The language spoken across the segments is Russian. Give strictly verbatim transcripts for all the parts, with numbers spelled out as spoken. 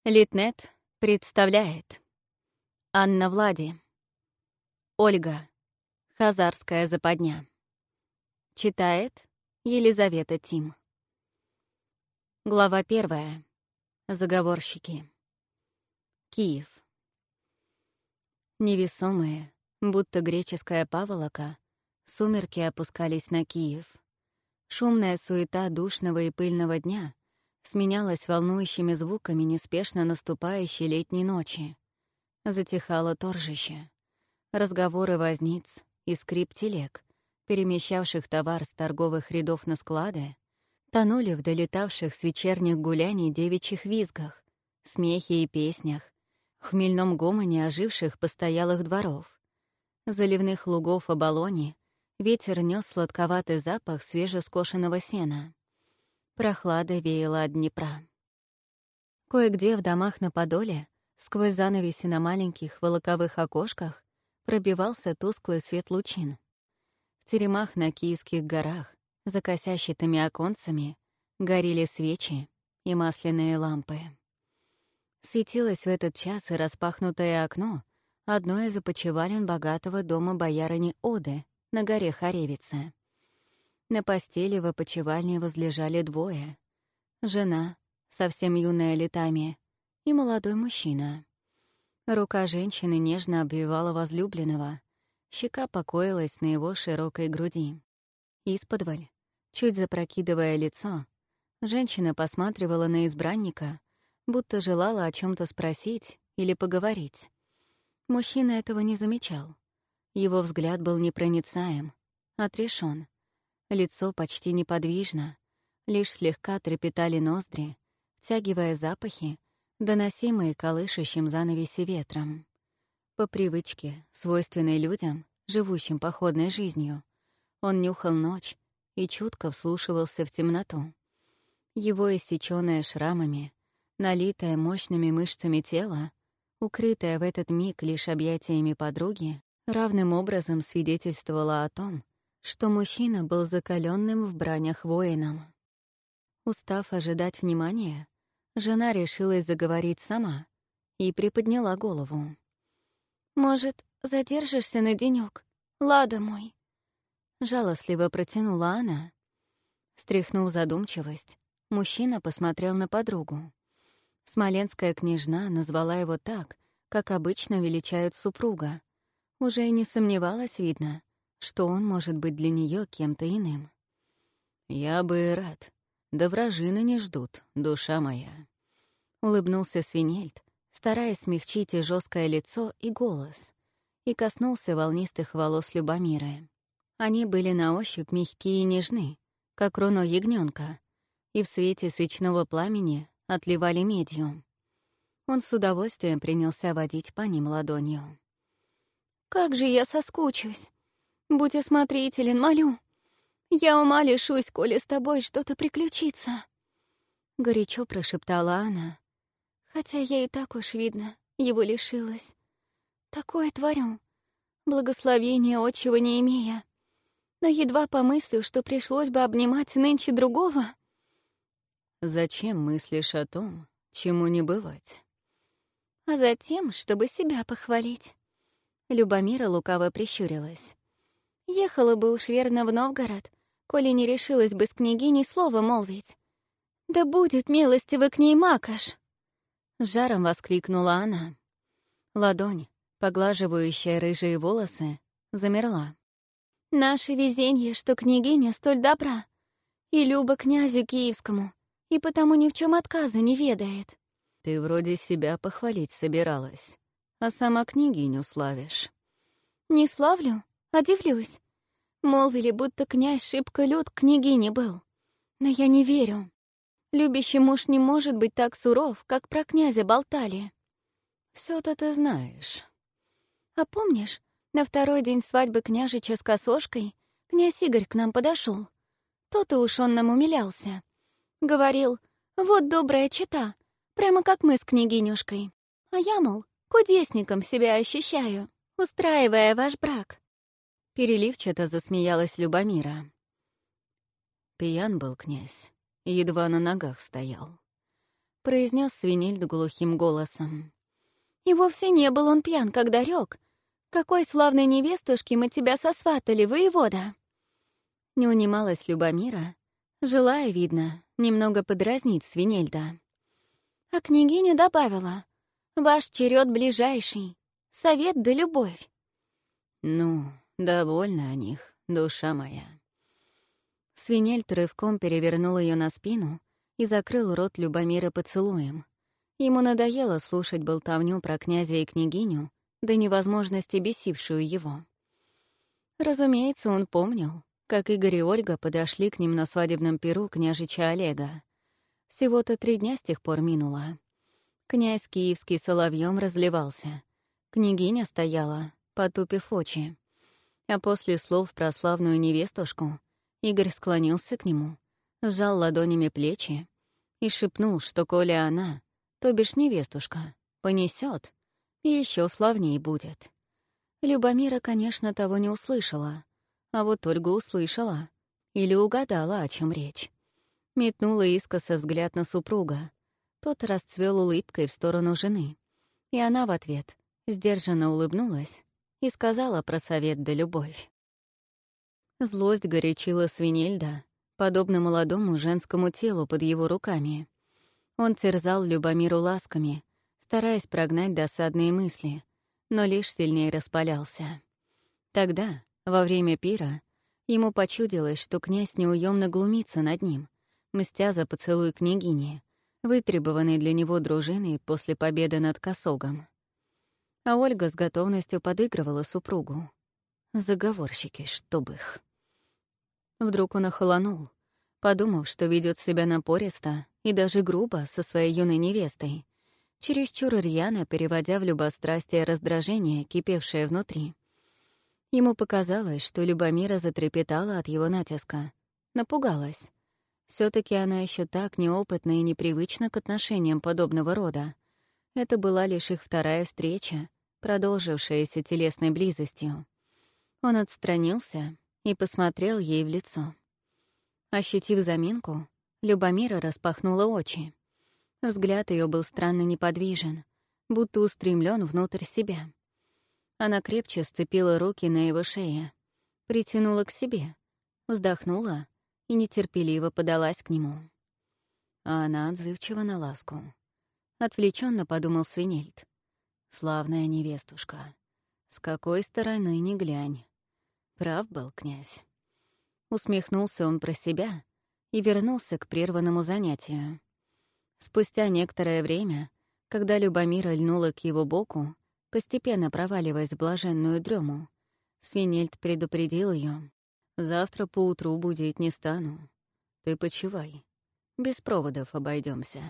Литнет представляет. Анна Влади. Ольга. Хазарская западня. Читает Елизавета Тим. Глава первая. Заговорщики. Киев. Невесомые, будто греческая паволока, сумерки опускались на Киев. Шумная суета душного и пыльного дня сменялась волнующими звуками неспешно наступающей летней ночи. Затихало торжище. Разговоры возниц и скрип телег, перемещавших товар с торговых рядов на склады, тонули в долетавших с вечерних гуляний девичьих визгах, смехе и песнях, хмельном гомоне оживших постоялых дворов. Заливных лугов оболони ветер нес сладковатый запах свежескошенного сена. Прохлада веяла от Днепра. Кое-где в домах на Подоле, сквозь занавеси на маленьких волоковых окошках, пробивался тусклый свет лучин. В теремах на Киевских горах, за косящатыми оконцами, горели свечи и масляные лампы. Светилось в этот час и распахнутое окно одной из опочивален богатого дома боярыни Оды на горе Харевице. На постели в опочивальне возлежали двое. Жена, совсем юная летами, и молодой мужчина. Рука женщины нежно обвивала возлюбленного, щека покоилась на его широкой груди. Исподволь, чуть запрокидывая лицо, женщина посматривала на избранника, будто желала о чем то спросить или поговорить. Мужчина этого не замечал. Его взгляд был непроницаем, отрешен. Лицо почти неподвижно, лишь слегка трепетали ноздри, втягивая запахи, доносимые колышущим занавеси ветром. По привычке, свойственной людям, живущим походной жизнью, он нюхал ночь и чутко вслушивался в темноту. Его иссечённое шрамами, налитое мощными мышцами тело, укрытое в этот миг лишь объятиями подруги, равным образом свидетельствовало о том, что мужчина был закаленным в бранях воином. Устав ожидать внимания, жена решилась заговорить сама и приподняла голову. «Может, задержишься на денёк, лада мой?» Жалостливо протянула она. Стряхнув задумчивость, мужчина посмотрел на подругу. Смоленская княжна назвала его так, как обычно величают супруга. Уже и не сомневалась, видно, что он может быть для нее кем-то иным. «Я бы и рад. Да вражины не ждут, душа моя», — улыбнулся Свинельд, стараясь смягчить и жесткое лицо, и голос, и коснулся волнистых волос Любомиры. Они были на ощупь мягкие и нежны, как руно ягненка, и в свете свечного пламени отливали медью. Он с удовольствием принялся водить по ним ладонью. «Как же я соскучусь! Будь осмотрителен, молю! Я ума лишусь, коли с тобой что-то приключится!» Горячо прошептала она. «Хотя я и так уж, видно, его лишилась. Такое творю, благословения отчего не имея. Но едва помыслю, что пришлось бы обнимать нынче другого...» «Зачем мыслишь о том, чему не бывать?» «А затем, чтобы себя похвалить». Любомира лукаво прищурилась. «Ехала бы уж верно в Новгород, коли не решилась бы с княгиней слова молвить. Да будет милостивый к ней Макаш!» С жаром воскликнула она. Ладонь, поглаживающая рыжие волосы, замерла. «Наше везенье, что княгиня столь добра, и люба князю киевскому, и потому ни в чем отказа не ведает». «Ты вроде себя похвалить собиралась, а сама княгиню славишь». «Не славлю, а дивлюсь. Молвили, будто князь шибко лют к княгине был. Но я не верю. Любящий муж не может быть так суров, как про князя болтали». Всё-то ты знаешь. «А помнишь, на второй день свадьбы княжича с косошкой князь Игорь к нам подошел? То-то уж он нам умилялся. Говорил, вот добрая чета, прямо как мы с княгинюшкой. А я, мол, кудесником себя ощущаю, устраивая ваш брак». Переливчато засмеялась Любомира. Пьян был князь, едва на ногах стоял. произнес Свинельд глухим голосом. «И вовсе не был он пьян, когда рёк. Какой славной невестушке мы тебя сосватали, воевода!» Не унималась Любомира, желая, видно, немного подразнить Свинельда. А княгиня добавила: «Ваш черед ближайший, совет да любовь». «Ну, довольна о них, душа моя». Свинельд рывком перевернул ее на спину и закрыл рот Любомира поцелуем. Ему надоело слушать болтовню про князя и княгиню, до невозможности бесившую его. Разумеется, он помнил, как Игорь и Ольга подошли к ним на свадебном пиру княжича Олега. Всего-то три дня с тех пор минуло. Князь Киевский соловьем разливался. Княгиня стояла, потупив очи. А после слов про славную невестушку Игорь склонился к нему, сжал ладонями плечи и шепнул, что коли она, то бишь невестушка, понесет, еще славней будет. Любомира, конечно, того не услышала, а вот Ольга услышала или угадала, о чем речь. Метнула искоса взгляд на супруга. Тот расцвел улыбкой в сторону жены, и она в ответ сдержанно улыбнулась и сказала про совет да любовь. Злость горячила Свинельда, подобно молодому женскому телу под его руками. Он терзал Любомиру ласками, стараясь прогнать досадные мысли, но лишь сильнее распалялся. Тогда, во время пира, ему почудилось, что князь неуемно глумится над ним, мстя за поцелуй княгини, вытребованный для него дружиной после победы над Косогом. А Ольга с готовностью подыгрывала супругу. Заговорщики, чтоб их. Вдруг он охолонул, подумав, что ведет себя напористо и даже грубо со своей юной невестой, чересчур рьяно переводя в любострастие раздражение, кипевшее внутри. Ему показалось, что Любомира затрепетала от его натиска, напугалась. все таки она еще так неопытна и непривычна к отношениям подобного рода. Это была лишь их вторая встреча, продолжившаяся телесной близостью. Он отстранился и посмотрел ей в лицо. Ощутив заминку, Любомира распахнула очи. Взгляд ее был странно неподвижен, будто устремлен внутрь себя. Она крепче сцепила руки на его шее, притянула к себе, вздохнула и нетерпеливо подалась к нему. А она отзывчива на ласку. Отвлеченно подумал Свинельд. Славная невестушка. С какой стороны ни глянь. Прав был князь. Усмехнулся он про себя и вернулся к прерванному занятию. Спустя некоторое время, когда Любомира льнула к его боку, постепенно проваливаясь в блаженную дрему, Свинельд предупредил ее: «Завтра поутру будить не стану. Ты почивай. Без проводов обойдемся.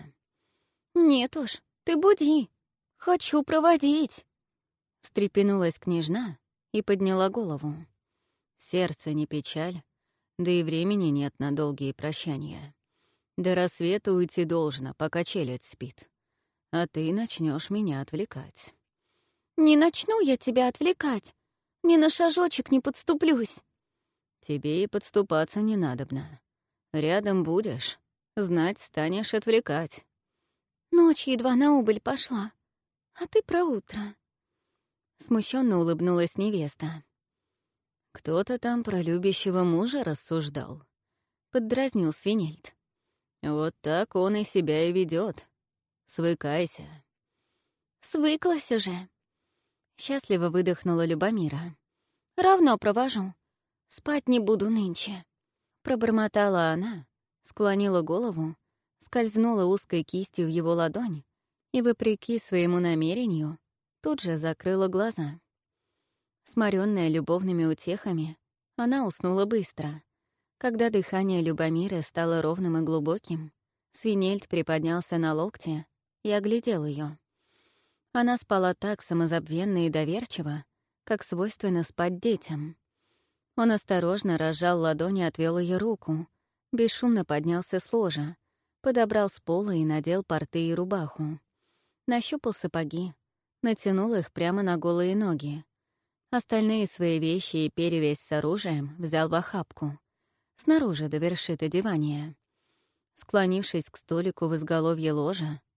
«Нет уж, ты буди. Хочу проводить!» Встрепенулась княжна и подняла голову. Сердце не печаль, да и времени нет на долгие прощания. До рассвета уйти должно, пока челядь спит. А ты начнешь меня отвлекать. «Не начну я тебя отвлекать. Ни на шажочек не подступлюсь». «Тебе и подступаться не надобно. Рядом будешь, знать станешь отвлекать». «Ночь едва на убыль пошла. А ты про утро». Смущенно улыбнулась невеста. «Кто-то там про любящего мужа рассуждал», — поддразнил Свинельд. «Вот так он и себя и ведет. Свыкайся». «Свыклась уже». Счастливо выдохнула Любомира. «Равно провожу. Спать не буду нынче». Пробормотала она, склонила голову, скользнула узкой кистью в его ладонь и, вопреки своему намерению, тут же закрыла глаза. Сморённая любовными утехами, она уснула быстро. Когда дыхание Любомиры стало ровным и глубоким, Свинельд приподнялся на локте и оглядел ее. Она спала так самозабвенно и доверчиво, как свойственно спать детям. Он осторожно разжал ладони и отвел ее руку, бесшумно поднялся с ложа, подобрал с пола и надел порты и рубаху. Нащупал сапоги, натянул их прямо на голые ноги. Остальные свои вещи и перевязь с оружием взял в охапку. Снаружи довершит одевание. Склонившись к столику в изголовье ложа,